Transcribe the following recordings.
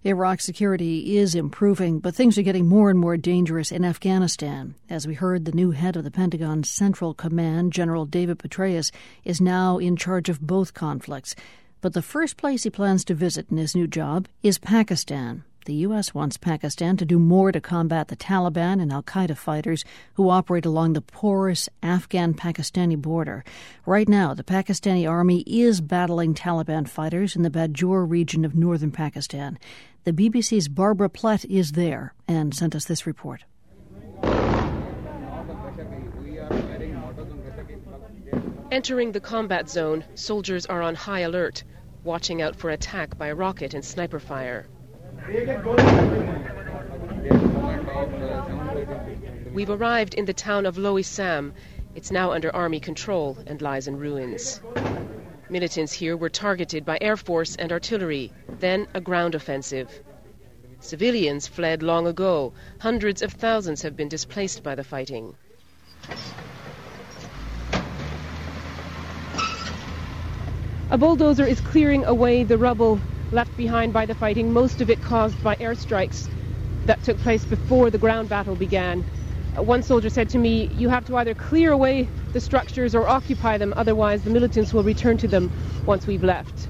Iraq security is improving, but things are getting more and more dangerous in Afghanistan. As we heard, the new head of the Pentagon's Central Command, General David Petraeus, is now in charge of both conflicts. But the first place he plans to visit in his new job is Pakistan. The U.S. wants Pakistan to do more to combat the Taliban and al-Qaeda fighters who operate along the porous Afghan-Pakistani border. Right now, the Pakistani army is battling Taliban fighters in the Bajour region of northern Pakistan. The BBC's Barbara Plett is there and sent us this report. Entering the combat zone, soldiers are on high alert, watching out for attack by rocket and sniper fire. We've arrived in the town of Lowi Sam. It's now under army control and lies in ruins. Militants here were targeted by air force and artillery, then a ground offensive. Civilians fled long ago. Hundreds of thousands have been displaced by the fighting. A bulldozer is clearing away the rubble left behind by the fighting, most of it caused by airstrikes that took place before the ground battle began. One soldier said to me, "You have to either clear away the structures or occupy them, otherwise the militants will return to them once we've left."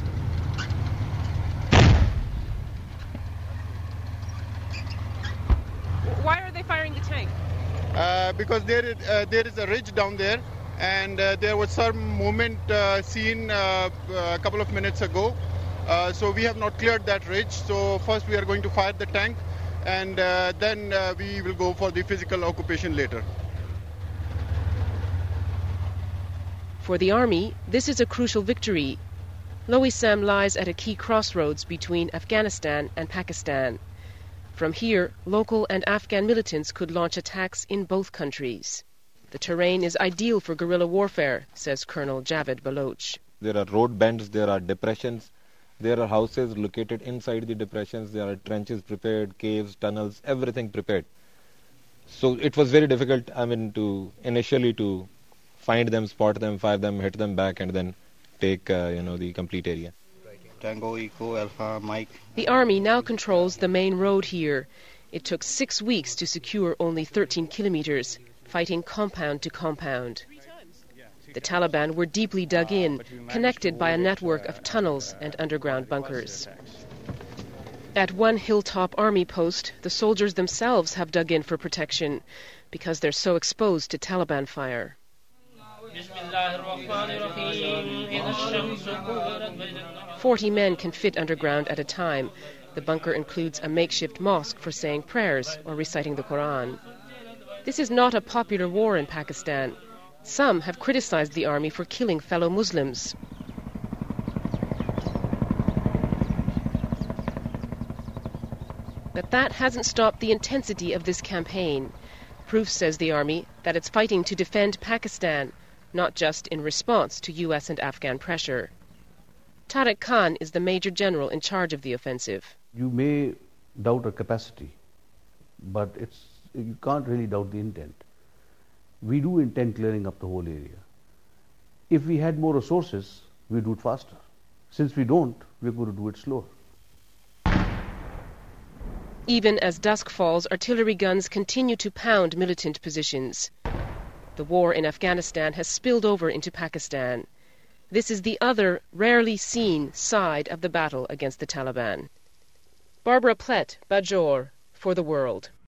Why are they firing the tank? Because there is a ridge down there, and there was some movement seen a couple of minutes ago. So we have not cleared that ridge. So first we are going to fire the tank, and then we will go for the physical occupation later. For the army, this is a crucial victory. Lowi Sam lies at a key crossroads between Afghanistan and Pakistan. From here, local and Afghan militants could launch attacks in both countries. The terrain is ideal for guerrilla warfare, says Colonel Javed Baloch. There are road bends, there are depressions. There are houses located inside the depressions. There are trenches prepared, caves, tunnels, everything prepared. So it was very difficult, to initially to find them, spot them, fire them, hit them back, and then take, the complete area. Tango, Eco, Alpha, Mike. The army now controls the main road here. It took 6 weeks to secure only 13 kilometers, fighting compound to compound. The Taliban were deeply dug in, connected by a network of tunnels and underground bunkers. At one hilltop army post, the soldiers themselves have dug in for protection because they're so exposed to Taliban fire. 40 men can fit underground at a time. The bunker includes a makeshift mosque for saying prayers or reciting the Quran. This is not a popular war in Pakistan. Some have criticized the army for killing fellow Muslims. But that hasn't stopped the intensity of this campaign. Proof, says the army, that it's fighting to defend Pakistan, not just in response to U.S. and Afghan pressure. Tariq Khan is the major general in charge of the offensive. You may doubt our capacity, but you can't really doubt the intent. We do intend clearing up the whole area. If we had more resources, we'd do it faster. Since we don't, we're going to do it slower. Even as dusk falls, artillery guns continue to pound militant positions. The war in Afghanistan has spilled over into Pakistan. This is the other, rarely seen side of the battle against the Taliban. Barbara Plett, Bajour, for The World.